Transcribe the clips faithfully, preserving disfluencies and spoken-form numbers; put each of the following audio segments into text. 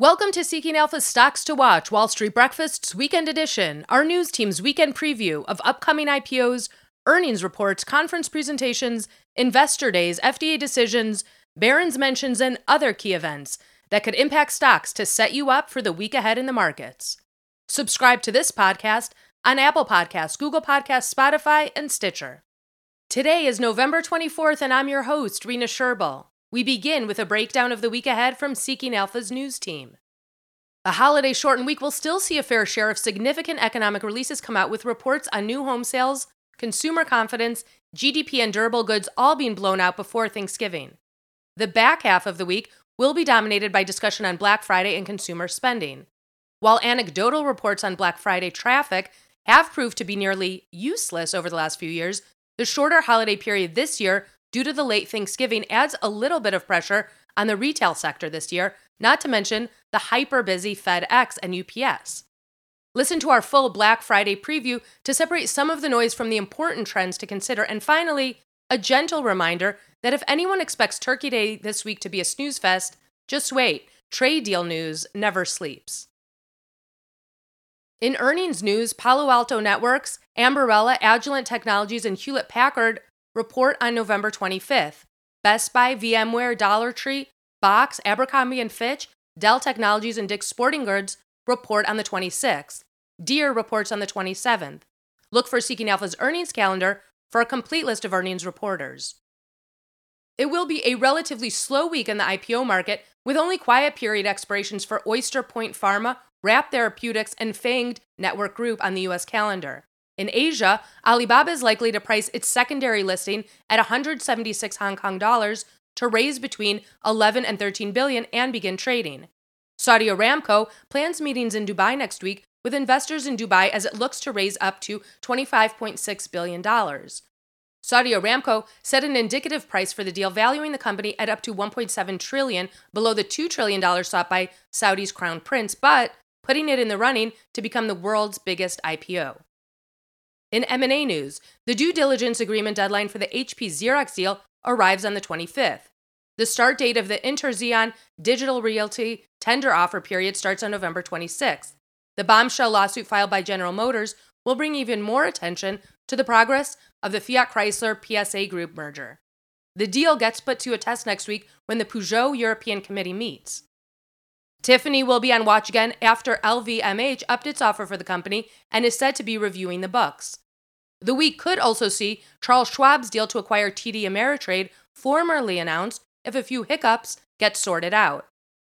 Welcome to Seeking Alpha's Stocks to Watch, Wall Street Breakfast's Weekend Edition, our news team's weekend preview of upcoming I P Os, earnings reports, conference presentations, investor days, F D A decisions, Barron's mentions, and other key events that could impact stocks to set you up for the week ahead in the markets. Subscribe to this podcast on Apple Podcasts, Google Podcasts, Spotify, and Stitcher. Today is November twenty-fourth, and I'm your host, Rena Sherbel. We begin with a breakdown of the week ahead from Seeking Alpha's news team. The holiday-shortened week will still see a fair share of significant economic releases come out with reports on new home sales, consumer confidence, G D P, and durable goods all being blown out before Thanksgiving. The back half of the week will be dominated by discussion on Black Friday and consumer spending. While anecdotal reports on Black Friday traffic have proved to be nearly useless over the last few years, the shorter holiday period this year due to the late Thanksgiving adds a little bit of pressure on the retail sector this year, not to mention the hyper-busy FedEx and U P S. Listen to our full Black Friday preview to separate some of the noise from the important trends to consider. And finally, a gentle reminder that if anyone expects Turkey Day this week to be a snooze fest, just wait. Trade deal news never sleeps. In earnings news, Palo Alto Networks, Ambarella, Agilent Technologies, and Hewlett-Packard report on November twenty-fifth. Best Buy, VMware, Dollar Tree, Box, Abercrombie and Fitch, Dell Technologies, and Dick's Sporting Goods report on the twenty-sixth. Deere reports on the twenty-seventh. Look for Seeking Alpha's earnings calendar for a complete list of earnings reporters. It will be a relatively slow week in the I P O market, with only quiet period expirations for Oyster Point Pharma, Wrap Therapeutics, and Fanged Network Group on the U S calendar. In Asia, Alibaba is likely to price its secondary listing at one hundred seventy-six Hong Kong dollars to raise between eleven and thirteen billion and begin trading. Saudi Aramco plans meetings in Dubai next week with investors in Dubai as it looks to raise up to twenty-five point six billion dollars. Saudi Aramco set an indicative price for the deal, valuing the company at up to one point seven trillion dollars, below the two trillion dollars sought by Saudi's Crown Prince, but putting it in the running to become the world's biggest I P O. In M and A news, the due diligence agreement deadline for the H P Xerox deal arrives on the twenty-fifth. The start date of the Interxion Digital Realty tender offer period starts on November twenty-sixth. The bombshell lawsuit filed by General Motors will bring even more attention to the progress of the Fiat Chrysler P S A Group merger. The deal gets put to a test next week when the Peugeot European Committee meets. Tiffany will be on watch again after L V M H upped its offer for the company and is said to be reviewing the books. The week could also see Charles Schwab's deal to acquire T D Ameritrade formally announced if a few hiccups get sorted out.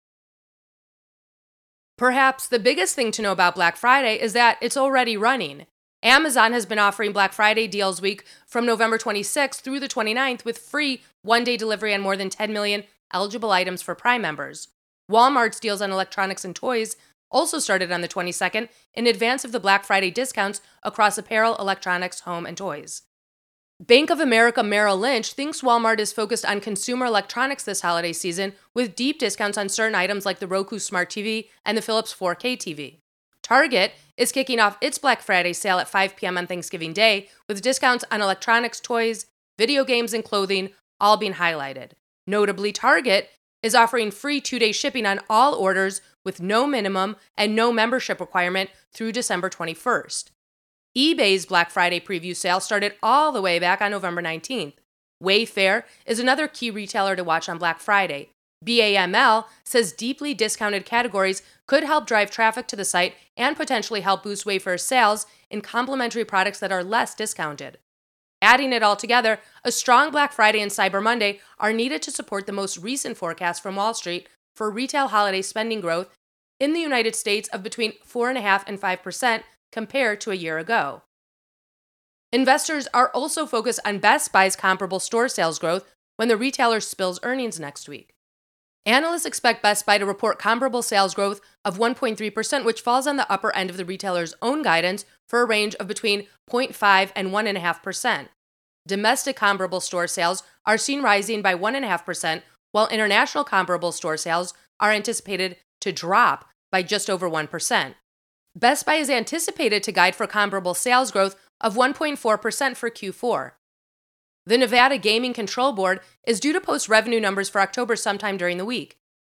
Perhaps the biggest thing to know about Black Friday is that it's already running. Amazon has been offering Black Friday deals week from November twenty-sixth through the twenty-ninth with free one-day delivery on more than ten million eligible items for Prime members. Walmart's deals on electronics and toys also started on the twenty-second in advance of the Black Friday discounts across apparel, electronics, home, and toys. Bank of America Merrill Lynch thinks Walmart is focused on consumer electronics this holiday season with deep discounts on certain items like the Roku Smart T V and the Philips four K T V. Target is kicking off its Black Friday sale at five p.m. on Thanksgiving Day with discounts on electronics, toys, video games, and clothing all being highlighted. Notably, Target is offering free two-day shipping on all orders with no minimum and no membership requirement through December twenty-first. eBay's Black Friday preview sale started all the way back on November nineteenth. Wayfair is another key retailer to watch on Black Friday. B A M L says deeply discounted categories could help drive traffic to the site and potentially help boost Wayfair's sales in complementary products that are less discounted. Adding it all together, a strong Black Friday and Cyber Monday are needed to support the most recent forecast from Wall Street for retail holiday spending growth in the United States of between four point five and five percent compared to a year ago. Investors are also focused on Best Buy's comparable store sales growth when the retailer spills earnings next week. Analysts expect Best Buy to report comparable sales growth of one point three percent, which falls on the upper end of the retailer's own guidance for a range of between zero point five and one point five percent. Domestic comparable store sales are seen rising by one point five percent, while international comparable store sales are anticipated to drop by just over one percent. Best Buy is anticipated to guide for comparable sales growth of one point four percent for Q four. The Nevada Gaming Control Board is due to post revenue numbers for October sometime during the week.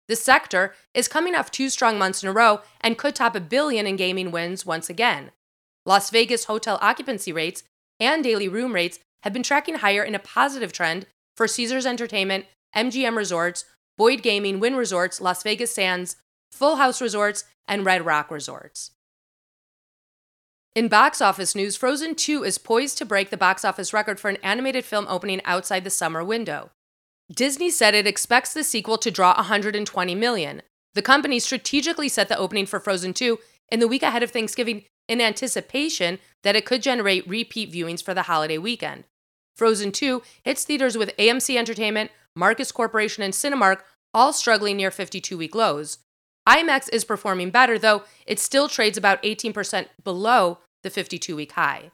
The sector is coming off two strong months in a row and could top a billion in gaming wins once again. Las Vegas hotel occupancy rates and daily room rates have been tracking higher in a positive trend for Caesars Entertainment, M G M Resorts, Boyd Gaming, Wynn Resorts, Las Vegas Sands, Full House Resorts, and Red Rock Resorts. In box office news, Frozen two is poised to break the box office record for an animated film opening outside the summer window. Disney said it expects the sequel to draw one hundred twenty million dollars. The company strategically set the opening for Frozen two in the week ahead of Thanksgiving in anticipation that it could generate repeat viewings for the holiday weekend. Frozen two hits theaters with A M C Entertainment, Marcus Corporation, and Cinemark all struggling near fifty-two-week lows. IMAX is performing better, though it still trades about eighteen percent below the fifty-two-week high.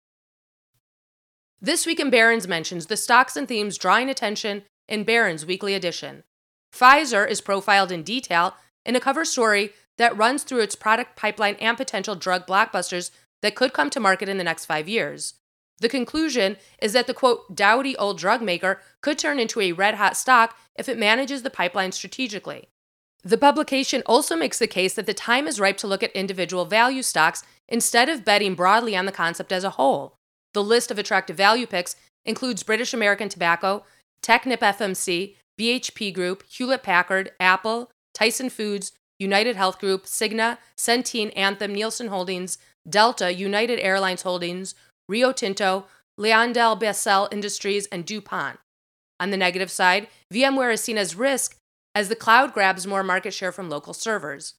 This week in Barron's mentions the stocks and themes drawing attention in Barron's weekly edition. Pfizer is profiled in detail in a cover story that runs through its product pipeline and potential drug blockbusters that could come to market in the next five years. The conclusion is that the, quote, dowdy old drug maker could turn into a red-hot stock if it manages the pipeline strategically. The publication also makes the case that the time is ripe to look at individual value stocks instead of betting broadly on the concept as a whole. The list of attractive value picks includes British American Tobacco, Technip F M C, B H P Group, Hewlett-Packard, Apple, Tyson Foods, United Health Group, Cigna, Centene, Anthem, Nielsen Holdings, Delta, United Airlines Holdings, Rio Tinto, LyondellBasell Industries, and DuPont. On the negative side, VMware is seen as risk as the cloud grabs more market share from local servers.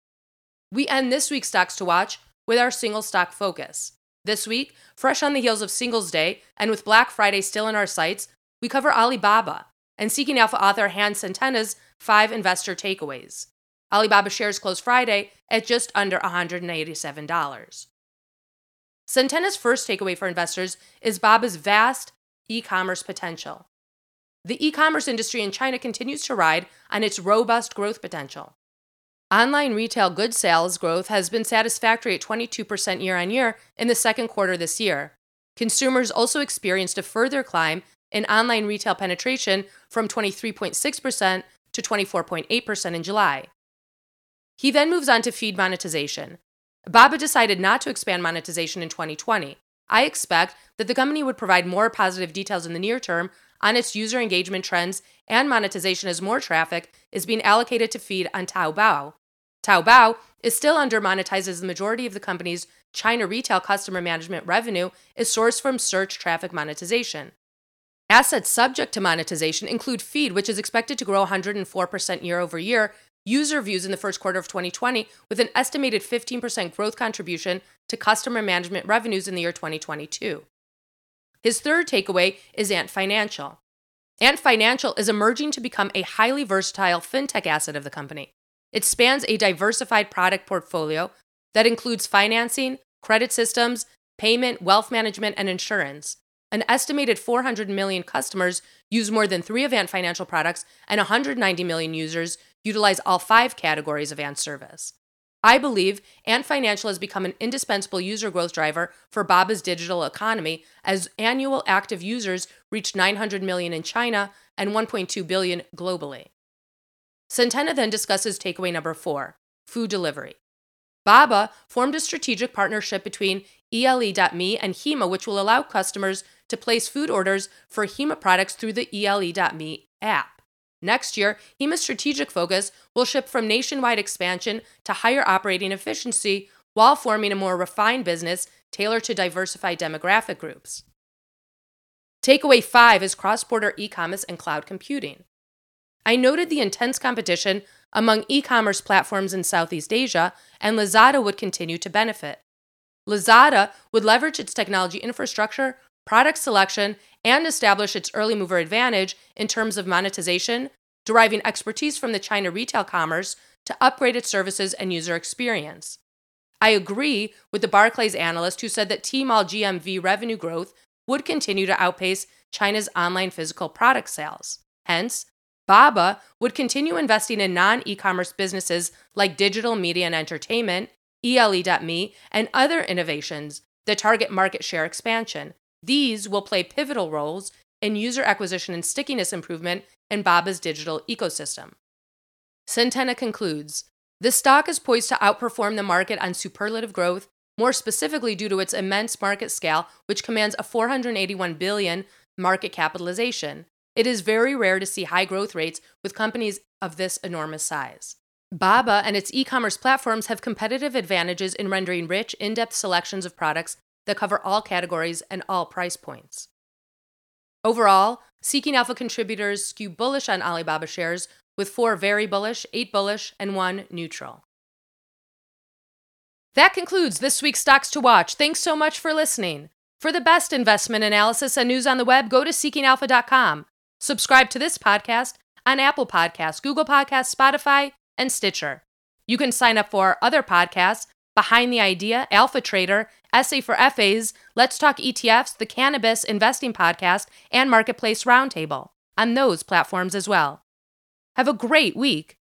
We end this week's Stocks to Watch with our single stock focus. This week, fresh on the heels of Singles Day and with Black Friday still in our sights, we cover Alibaba and Seeking Alpha author Hans Centena's five investor takeaways. Alibaba shares closed Friday at just under one hundred eighty-seven dollars. Centena's first takeaway for investors is Baba's vast e-commerce potential. The e-commerce industry in China continues to ride on its robust growth potential. Online retail goods sales growth has been satisfactory at twenty-two percent year-on-year in the second quarter this year. Consumers also experienced a further climb in online retail penetration from twenty-three point six percent to twenty-four point eight percent in July. He then moves on to feed monetization. Baba decided not to expand monetization in twenty twenty. I expect that the company would provide more positive details in the near term on its user engagement trends and monetization as more traffic is being allocated to feed on Taobao. Taobao is still under-monetized as the majority of the company's China retail customer management revenue is sourced from search traffic monetization. Assets subject to monetization include Feed, which is expected to grow one hundred four percent year over year, user views in the first quarter of twenty twenty, with an estimated fifteen percent growth contribution to customer management revenues in the year twenty twenty-two. His third takeaway is Ant Financial. Ant Financial is emerging to become a highly versatile fintech asset of the company. It spans a diversified product portfolio that includes financing, credit systems, payment, wealth management, and insurance. An estimated four hundred million customers use more than three of Ant Financial products, and one hundred ninety million users utilize all five categories of Ant service. I believe Ant Financial has become an indispensable user growth driver for Baba's digital economy as annual active users reach nine hundred million in China and one point two billion globally. Centena then discusses takeaway number four, food delivery. Baba formed a strategic partnership between E L E dot me and Hema, which will allow customers to place food orders for Hema products through the E L E dot me app. Next year, Hema's strategic focus will shift from nationwide expansion to higher operating efficiency while forming a more refined business tailored to diversified demographic groups. Takeaway five is cross-border e-commerce and cloud computing. I noted the intense competition among e-commerce platforms in Southeast Asia, and Lazada would continue to benefit. Lazada would leverage its technology infrastructure, product selection, and establish its early mover advantage in terms of monetization, deriving expertise from the China retail commerce to upgrade its services and user experience. I agree with the Barclays analyst who said that Tmall G M V revenue growth would continue to outpace China's online physical product sales. Hence, Baba would continue investing in non-e-commerce businesses like digital media and entertainment, E L E dot me, and other innovations that target market share expansion. These will play pivotal roles in user acquisition and stickiness improvement in Baba's digital ecosystem. Centena concludes, this stock is poised to outperform the market on superlative growth, more specifically due to its immense market scale, which commands a four hundred eighty-one billion dollars market capitalization. It is very rare to see high growth rates with companies of this enormous size. Baba and its e-commerce platforms have competitive advantages in rendering rich, in-depth selections of products that cover all categories and all price points. Overall, Seeking Alpha contributors skew bullish on Alibaba shares, with four very bullish, eight bullish, and one neutral. That concludes this week's Stocks to Watch. Thanks so much for listening. For the best investment analysis and news on the web, go to seeking alpha dot com. Subscribe to this podcast on Apple Podcasts, Google Podcasts, Spotify, and Stitcher. You can sign up for our other podcasts, Behind the Idea, Alpha Trader, Essay for F As, Let's Talk E T Fs, the Cannabis Investing Podcast, and Marketplace Roundtable on those platforms as well. Have a great week.